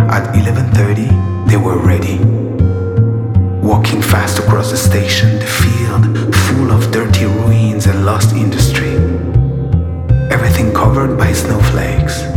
At 11:30, they were ready. Walking fast across the station, the field full of dirty ruins and lost industry. Everything covered by snowflakes.